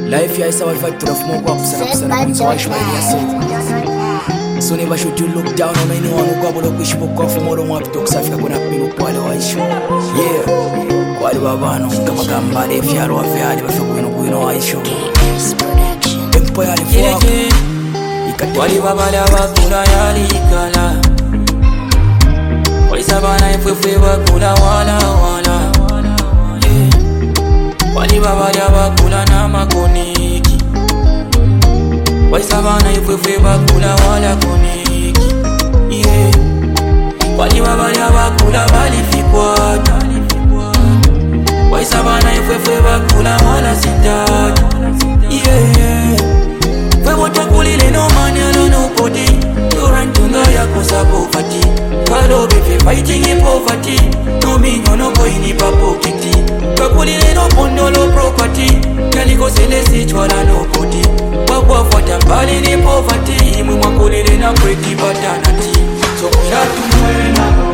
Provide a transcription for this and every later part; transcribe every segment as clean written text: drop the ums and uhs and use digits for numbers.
Life here is our fight to the smoke up, set up, set up, and so I should be so never should you look down on anyone who gobble up wish book off more than what talks Africa gonna be no quite a show. Yeah, quite a bavano, come a gamba, if you are of the if you know I show. Empire for Wali babala wakula yali kala Wali sabana ifwefe wakula wala Wali babala wakula na makoniki Wali sabana ifwefe wakula wala koniki Yeah Wali babala wakula wali fikwata Wali sabana ifwefe wakula wala sitata Yeah Wewota kulile no money and no body You run to the yakuza poverty Kalo befe fighting in poverty No me no go in ipa pockety Kakulile no pondo no property Kaliko sele sichwala no body Wakwa fata mbali ni poverty Mwa kulile na breaki batanati So shatu mwena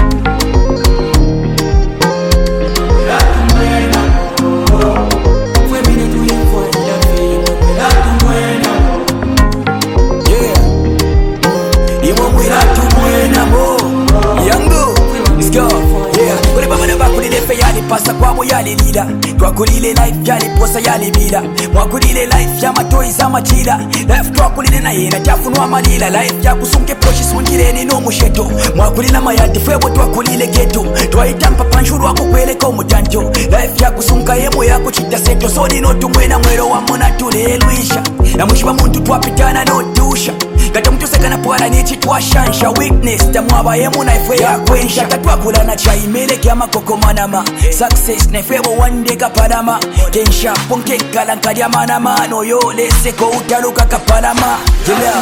Pasa kwa yali lila Twakulile life yali posa yali bila Mwakulile life ya matoi za machila Life twakulile na yena chafunua malila Life ya kusunke poshi sunjireni no musheto Mwakulila mayadi fwebo twakulile geto Twaitampa panshuru wako kweleka umujanjo Life ya kusunka yemo ya kuchita seto Sodi no tumwena mwero wa mona tuleluisha Na mwishiwa muntu twapitana no dusha Kata mtu sekana puwala nichi twashansha Weakness tamuwa yemu na ifwe ya kwensha Tatwakula na chai meleke ama koko manama Success nefebo wande kapadama Kensha ponke kalankadi ya manama No yo lese ko utaluka kapalama Jela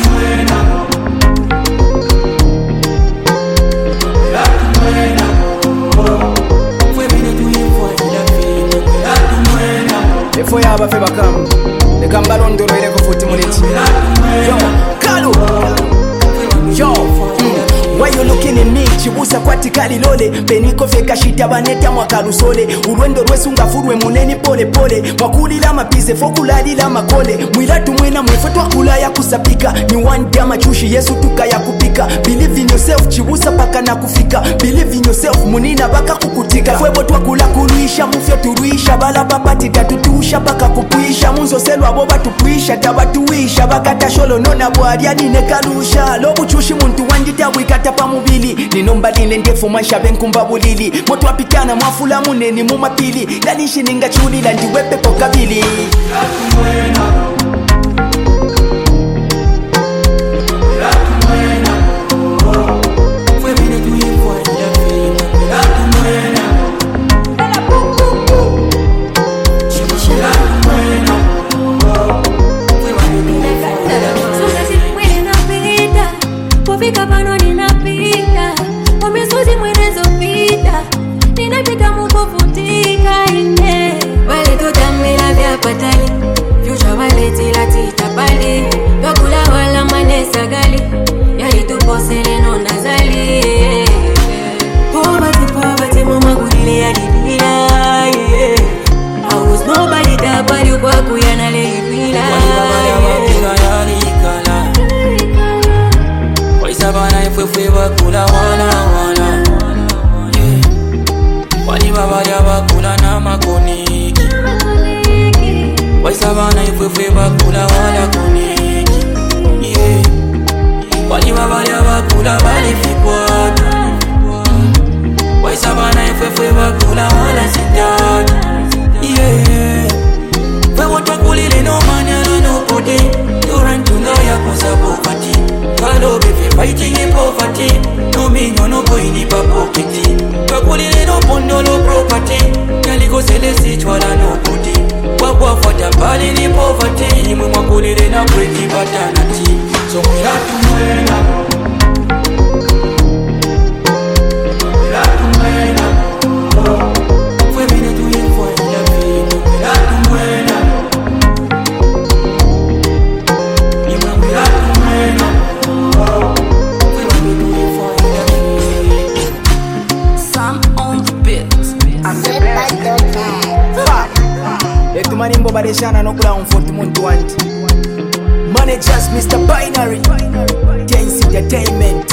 Efo ya abafe bakamu Nekamba londoro ile kufuti muliti Yo, Kalu Yo, why you looking at me? Chibusa kwa tikali lole Beniko feka shita baneta mwakalusole Urwendo rwesunga furwe muneni pole pole Mwakulila mapize fokulalila makole Mwilatu mwena mwefotwa kula ya kusapika Ni one day machushi yesu tuka ya kupika Believe in yourself chibusa paka na kufika Believe in yourself munina baka kukutika Fwebo twa kula kuruisha mufyo turuisha Bala babati tatutusha baka kupuisha Munzo selwa boba tupuisha tabatuisha Baka tasholo nona buaria nine kalusha Lobu chushi muntu wanjita wikata pa mubili Ninomba lile ndefu maisha benkumba bulili Moto wapitana mwafula muneni mumapili Lanishi ninga chuli landi wepe pokabili Kufika pano ninapita Wamesuzi mwenezo pita Ninapita mukufutika ine Wale tutamila vya patali Future wale tila tita pali Wakula wala manesa gali Yali tuposele no nazali Poverty mama kudile ya dibila I was nobody that but you kwa kuyana leibila Sabana ifwefe wakula wala Wali babaya wakula na makoniki Wali sabana ifwefe wakula wala koniki Yeah Wali babaya wakula wali fikwata Wali sabana ifwefe wakula wala sitata Yeah Wewe twakulile no manyana no podi Turantunga ya kusabu Kalo befe fighting in poverty No me no go in ipa pockety Kakulile no pondo no property Kaliko sele sichwala no body Wakwa fata mbali ni poverty Mwakulile na breaki batanati So mwilatu mwena nyimbo badeshana no ground for muntu wanti. Managers Mr. Binary, Gains Entertainment.